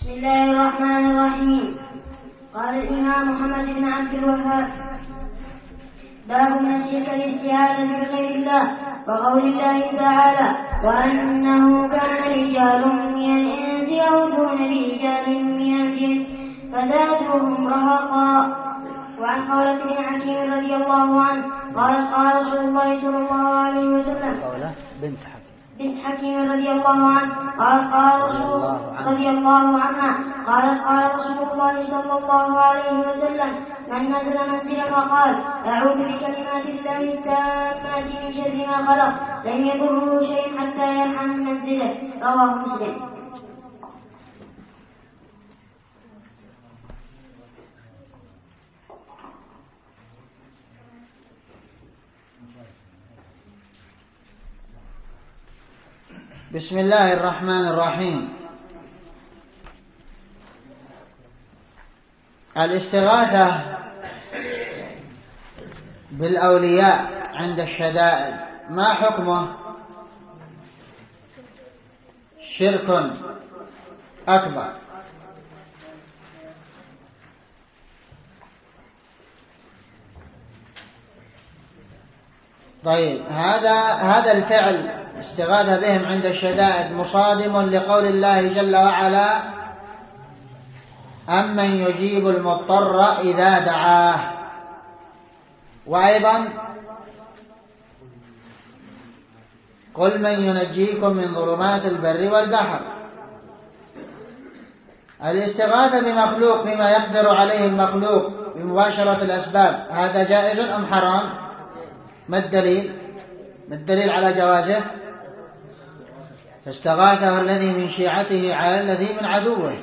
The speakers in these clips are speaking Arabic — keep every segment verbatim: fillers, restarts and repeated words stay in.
بسم الله الرحمن الرحيم. قال الإمام محمد بن عبد الوهاب: باب من شرك الاستعاذة بغير الله، وقول الله تعالى: وأنه كان رجال من الإنس يعوذون برجال من الجن فزادوهم رهقا. وعن خولة بن حكيم رضي الله عنه قالت: قال رسول الله صلى الله عليه وسلم: خولة بنت حكيم بنت حكيم رضي الله عنه قالت: قال رسول رضي الله عنها قالت: قال رسول الله صلى الله عليه وسلم: من نزل منزلا وقال: أعوذ بكلمات الله التامات من شر ما خلق لم يضره شيء حتى يرحم من منزله. رواه مسلم. بسم الله الرحمن الرحيم. الاستغاثة بالأولياء عند الشدائد ما حكمه؟ شرك أكبر. طيب، هذا هذا الفعل استغاثة بهم عند الشدائد مصادم لقول الله جل وعلا: أمن يجيب المضطر إذا دعاه. وأيضا: قل من ينجيكم من ظلمات البر والبحر. الاستغاثة بمخلوق فيما يقدر عليه المخلوق بمباشرة الأسباب هذا جائز أم حرام؟ ما الدليل؟ ما الدليل على جوازه؟ فاستغاثه الذي من شيعته على الذي من عدوه.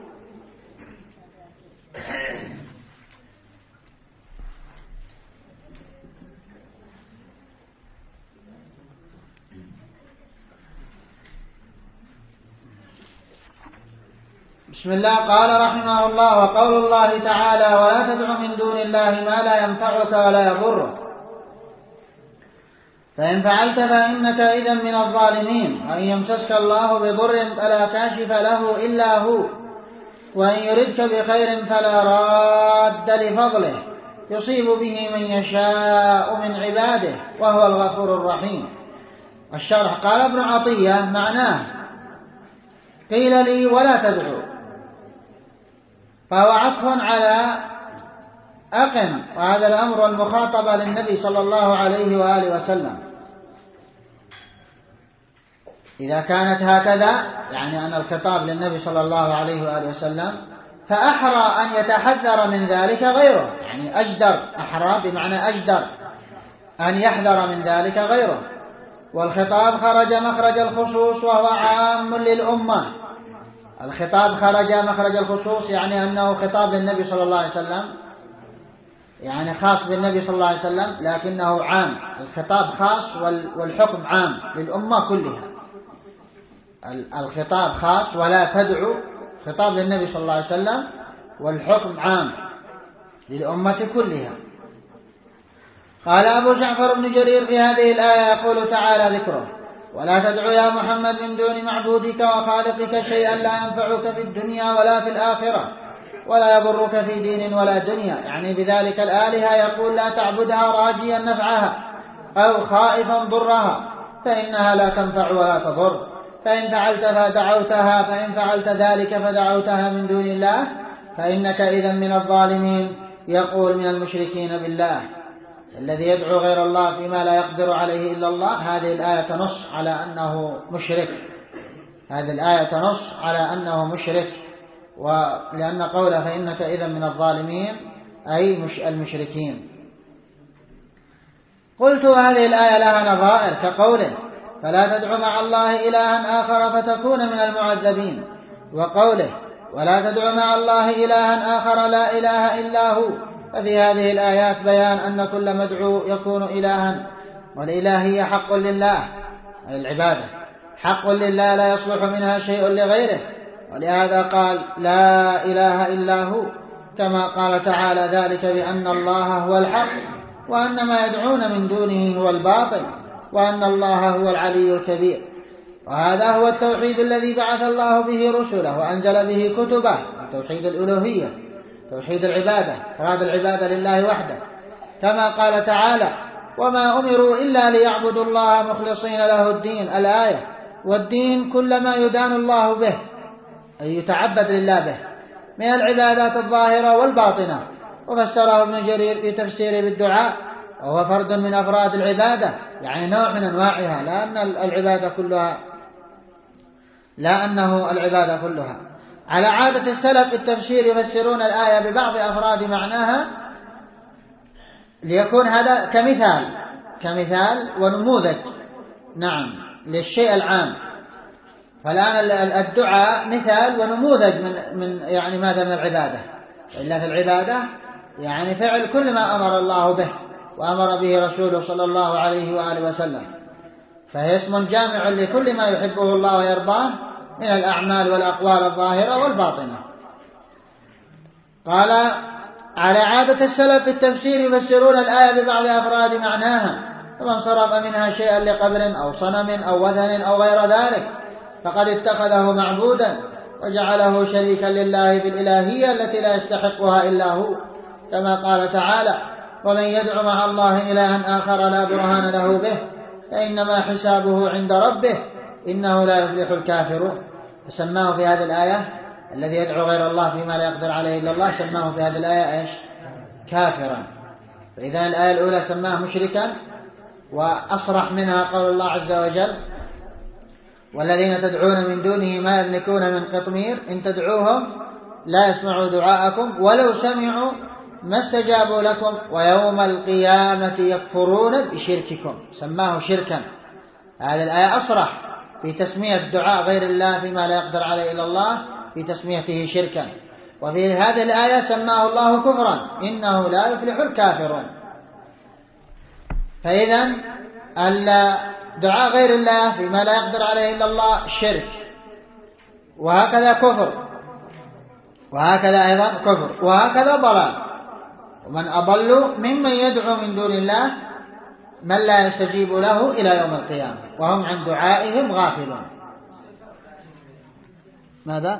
بسم الله. قال رحمه الله: وقول الله تعالى: ولا تدع من دون الله ما لا ينفعك ولا يضرك، فإن فعلت فإنك إذا من الظالمين. وإن يمسسك الله بضر فلا كاشف له إلا هو، وإن يردك بخير فلا راد لفضله، يصيب به من يشاء من عباده وهو الغفور الرحيم. الشرح: قال ابن عطية: معناه قيل لي ولا تدعو، فهو عطف على أقم، وهذا الأمر المخاطبة للنبي صلى الله عليه وآله وسلم. إذا كانت هكذا يعني أن الخطاب للنبي صلى الله عليه وآله وسلم، فأحرى أن يتحذر من ذلك غيره، يعني أجدر، أحرى بمعنى أجدر أن يحذر من ذلك غيره. والخطاب خرج مخرج الخصوص وهو عام للأمة. الخطاب خرج مخرج الخصوص يعني أنه خطاب للنبي صلى الله عليه وسلم، يعني خاص بالنبي صلى الله عليه وسلم، لكنه عام. الخطاب خاص والحكم عام للأمة كلها. الخطاب خاص ولا تدعو خطاب للنبي صلى الله عليه وسلم، والحكم عام للأمة كلها. قال أبو جعفر بن جرير في هذه الآية: يقول تعالى ذكره: ولا تدعو يا محمد من دون معبودك وخالقك شيئا لا ينفعك في الدنيا ولا في الآخرة ولا يضرك في دين ولا دنيا. يعني بذلك الآلهة يقول: لا تعبدها راجيا نفعها أو خائفا ضرها، فإنها لا تنفع ولا تضر. فإن فعلت فدعوتها فإن فعلت ذلك فدعوتها من دون الله فإنك إذا من الظالمين. يقول: من المشركين بالله، الذي يدعو غير الله فيما لا يقدر عليه إلا الله. هذه الآية تنص على أنه مشرك، هذه الآية تنص على أنه مشرك، ولأن قوله فإنك إذا من الظالمين أي مش المشركين. قلت: هذه الآية لها نظائر كقوله: فلا تدع مع الله إلها آخر فتكون من المعذبين، وقوله: ولا تدع مع الله إلها آخر لا إله إلا هو. ففي هذه الآيات بيان أن كل مدعو يكون إلها، والإلهية حق لله، أي العبادة حق لله لا يصلح منها شيء لغيره، ولهذا قال: لا إله إلا هو، كما قال تعالى: ذلك بأن الله هو الحق وأن ما يدعون من دونه هو الباطل وأن الله هو العلي الكبير. وهذا هو التوحيد الذي بعث الله به رسله وأنزل به كتبه، توحيد الألوهية، توحيد العبادة، إفراد العبادة لله وحده، كما قال تعالى: وما أمروا إلا ليعبدوا الله مخلصين له الدين، الآية. والدين كل ما يدان الله به، أي يتعبد لله به، من العبادات الظاهرة والباطنة. وفسره ابن جرير في تفسيره بالدعاء: وهو فرد من أفراد العبادة، يعني نوع من أنواعها، لا أن العبادة كلها لا أنه العبادة كلها. على عادة السلف في التفسير يفسرون الآية ببعض أفراد معناها، ليكون هذا كمثال كمثال ونموذج، نعم، للشيء العام. فالآن الدعاء مثال ونموذج من من يعني ماذا من العبادة. إلا في العبادة يعني فعل كل ما أمر الله به وأمر به رسوله صلى الله عليه وآله وسلم، فهي اسم جامع لكل ما يحبه الله ويرضاه من الأعمال والأقوال الظاهرة والباطنة. قال: على عادة السلف في التفسير يفسرون الآية ببعض أفراد معناها، فمن صرف منها شيئا لقبر أو صنم أو وثن أو غير ذلك فقد اتخذه معبودا وجعله شريكا لله في الإلهية التي لا يستحقها إلا هو، كما قال تعالى: ومن يدع مع الله إلها آخر لا برهان له به فإنما حسابه عند ربه إنه لا يفلح الكافرون. فسماه في هذه الآية الذي يدعو غير الله فيما لا يقدر عليه إلا الله، سماه في هذه الآية إيش؟ كافرا. فإذا الآية الأولى سماه مشركا، وأصرح منها قول الله عز وجل: والذين تدعون من دونه ما يملكون من قطمير إن تدعوهم لا يسمعوا دعاءكم ولو سمعوا ما استجابوا لكم ويوم القيامة يكفرون بشرككم. سماه شركا. هذه الآية أصرح في تسمية دعاء غير الله فيما لا يقدر عليه إلا الله في تسميته شركا. وفي هذه الآية سماه الله كفرا: إنه لا يفلح الكافرون. فإذا دعاء غير الله فيما لا يقدر عليه إلا الله شرك، وهكذا كفر، وهكذا أيضا كفر، وهكذا ضلال. ومن أضل ممن يدعو من دون الله من لا يستجيب له إلى يوم القيامة وهم عن دعائهم غافلون. ماذا؟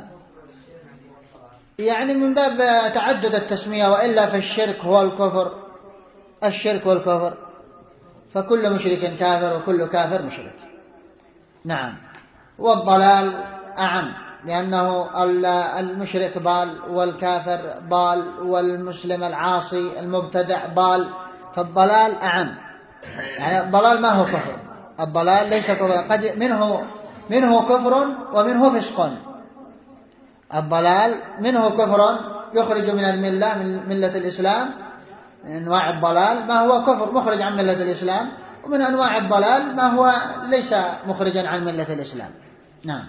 يعني من باب تعدد التسمية، وإلا فالشرك هو الكفر، الشرك والكفر، فكل مشرك كافر وكل كافر مشرك. نعم. والضلال أعم، لأنه المشرك ضال والكافر ضال والمسلم العاصي المبتدع ضال، فالضلال أعم. يعني الضلال ما هو كفر، الضلال ليس كفر، قد منه منه كفر ومنه فسق. الضلال منه كفر يخرج من الملة، من ملة الإسلام، من أنواع الضلال ما هو كفر مخرج عن ملة الإسلام، ومن أنواع الضلال ما هو ليس مخرجا عن ملة الإسلام. نعم.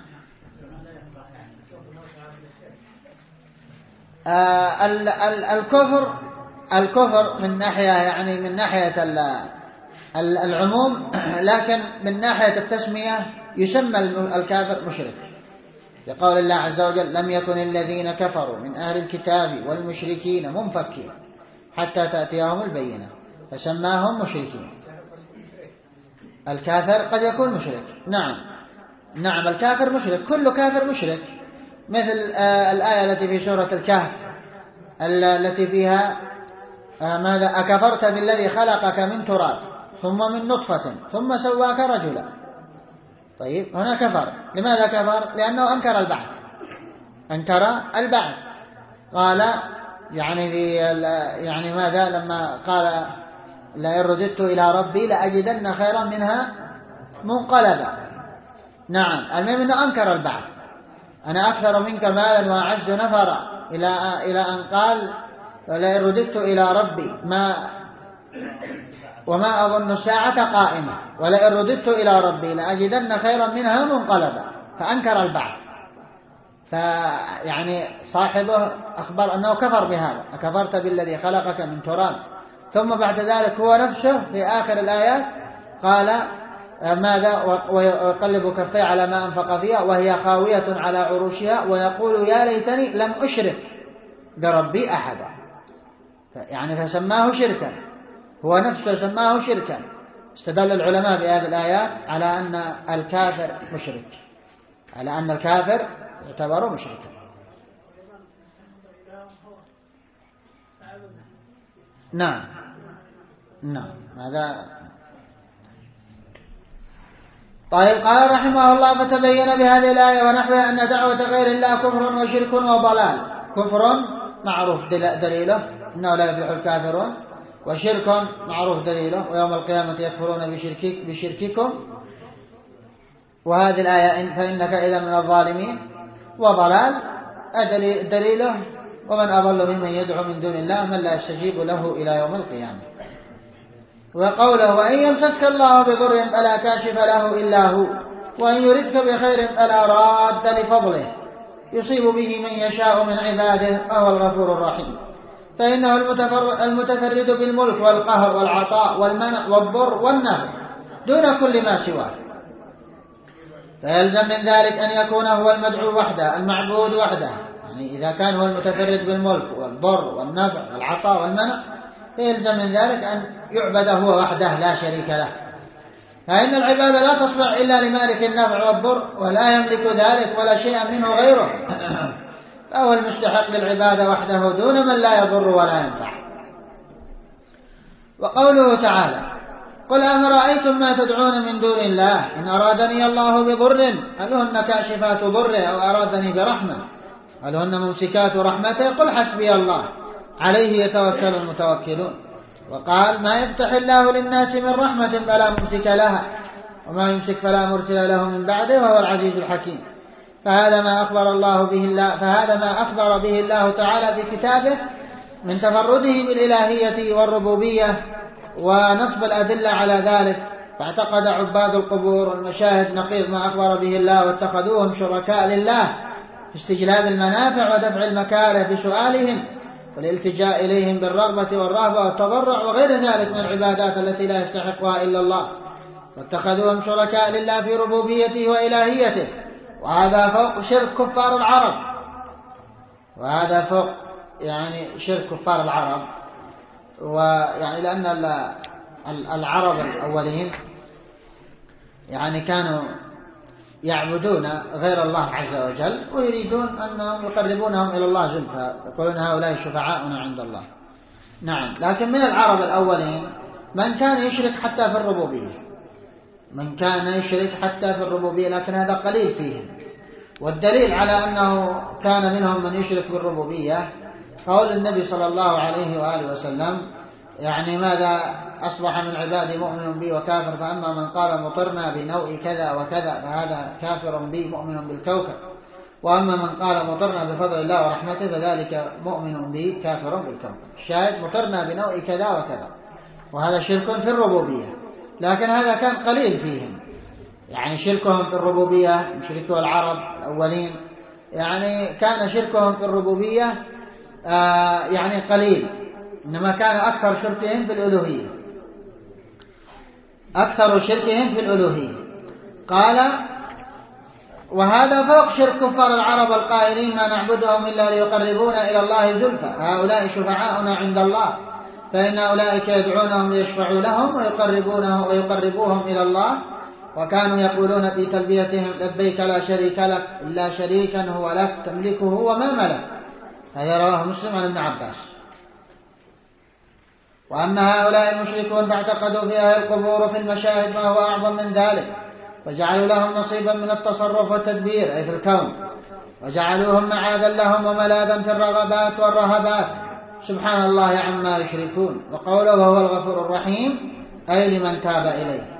آه الكفر الكفر من ناحية يعني من ناحية العموم، لكن من ناحية التسمية يسمى الكافر مشرك، لقول الله عز وجل: لم يكن الذين كفروا من أهل الكتاب والمشركين منفكين حتى تأتيهم البينة، فسماهم مشركين. الكافر قد يكون مشرك، نعم نعم الكافر مشرك، كل كافر مشرك، مثل آه الآية التي في سورة الكهف التي فيها آه ماذا: أكفرت بالذي خلقك من تراب ثم من نطفة ثم سواك رجلا. طيب هنا كفر، لماذا كفر؟ لأنه أنكر البعث، أنكر البعث. قال يعني في يعني ماذا لما قال: لئن رددت إلى ربي لأجدن خيرا منها منقلبا. نعم، المهم أنه أنكر البعث. أنا أكثر منك مالا وأعز نفرا، إلى إلى أن قال: لئن رددت إلى ربي ما وما أظن الساعة قائمة ولئن رددت إلى ربي لأجدن خيرا منها منقلبا، فأنكر البعث. فيعني صاحبه أخبر أنه كفر بهذا: أكفرت بالذي خلقك من تراب. ثم بعد ذلك هو نفسه في آخر الآيات قال ماذا: ويقلب كفيه على ما أنفق فيها وهي خاوية على عروشها ويقول يا ليتني لم أشرك بربي أحدا. يعني فسماه شركا، هو نفسه سماه شركا. استدل العلماء بهذه الآيات على أن الكافر مشرك، على أن الكافر يعتبر مشركا. نعم نعم هذا. طيب قال رحمه الله: فتبين بهذه الآية ونحوها أن دعوة غير الله كفر وشرك وضلال. كفر معروف دليله إنه لا يفلح الكافرون، وشرك معروف دليله ويوم القيامة يكفرون بشركك بشرككم، وهذه الآية فإنك إذا من الظالمين، وضلال دليله ومن أضل ممن يدعو من دون الله من لا يستجيب له إلى يوم القيامة. وقوله: وإن يمسسك الله بضر فلا كاشف له إلا هو وإن يردك بخير فلا راد لفضله يصيب به من يشاء من عباده وهو الغفور الرحيم. فإنه المتفرد بالملك والقهر والعطاء والمنع والضر والنفع دون كل ما سواه، فيلزم من ذلك أن يكون هو المدعو وحده المعبود وحده. يعني إذا كان هو المتفرد بالملك والضر والنفع والعطاء والمنع فيلزم من ذلك أن يعبد هو وحده لا شريك له، فإن العبادة لا تصلح إلا لمالك النفع والضر ولا يملك ذلك ولا شيء منه غيره، فهو المستحق للعبادة وحده دون من لا يضر ولا ينفع. وقوله تعالى: قل أفرأيتم ما تدعون من دون الله إن أرادني الله بضر هل هن كاشفات ضره أو أرادني برحمة هل هن ممسكات رحمته قل حسبي الله عليه يتوكل المتوكلون. وقال: ما يفتح الله للناس من رحمة فلا ممسك لها وما يمسك فلا مرسل له من بعده وهو العزيز الحكيم. فهذا ما أخبر الله به الله فهذا ما أخبر به الله تعالى في كتابه من تفرده بالإلهية والربوبية ونصب الأدلة على ذلك. فاعتقد عباد القبور والمشاهد نقيض ما أخبر به الله واتخذوهم شركاء لله في استجلاب المنافع ودفع المكاره بسؤالهم والالتجاء إليهم بالرغبة والرهبة والتضرع وغير ذلك من العبادات التي لا يستحقها إلا الله، واتخذوهم شركاء لله في ربوبيته وإلهيته، وهذا فوق شرك كفار العرب وهذا فوق يعني شرك كفار العرب. ويعني لأن العرب الأولين يعني كانوا يعبدون غير الله عز وجل ويريدون أنهم يقربونهم إلى الله زلفى، يقولون هؤلاء شفعاؤنا عند الله. نعم، لكن من العرب الأولين من كان يشرك حتى في الربوبية من كان يشرك حتى في الربوبية لكن هذا قليل فيهم. والدليل على أنه كان منهم من يشرك بالربوبية قول النبي صلى الله عليه وآله وسلم: يعني ماذا أصبح من عبادي مؤمن بي وكافر، فأما من قال مطرنا بنوع كذا وكذا فهذا كافر بي مؤمن بالكوكب، وأما من قال مطرنا بفضل الله ورحمته فذلك مؤمن بي كافر بالكوكب. الشاهد مطرنا بنوع كذا وكذا، وهذا شرك في الربوبية، لكن هذا كان قليل فيهم. يعني شركهم في الربوبية مشركوا العرب الأولين يعني كان شركهم في الربوبية آه يعني قليل، إنما كان أكثر شركهم في الألوهية أكثر شركهم في الألوهية. قال: وهذا فوق شرك كفار العرب القائلين ما نعبدهم إلا ليقربونا إلى الله زلفى هؤلاء شفعاؤنا عند الله، فإن أولئك يدعونهم ليشفعوا لهم ويقربونه ويقربوهم إلى الله، وكانوا يقولون في تلبيتهم: لبيك لا شريك لك إلا شريكا هو لك تملكه وما ملك. هذا رواه مسلم عن ابن عباس. وأما هؤلاء المشركون فاعتقدوا فيها القبور في المشاهد ما هو أعظم من ذلك، وجعلوا لهم نصيبا من التصرف والتدبير أي في الكون، وجعلوهم معاذا لهم وملاذا في الرغبات والرهبات، سبحان الله عما يشركون. وقوله: وهو الغفور الرحيم أي لمن تاب إليه.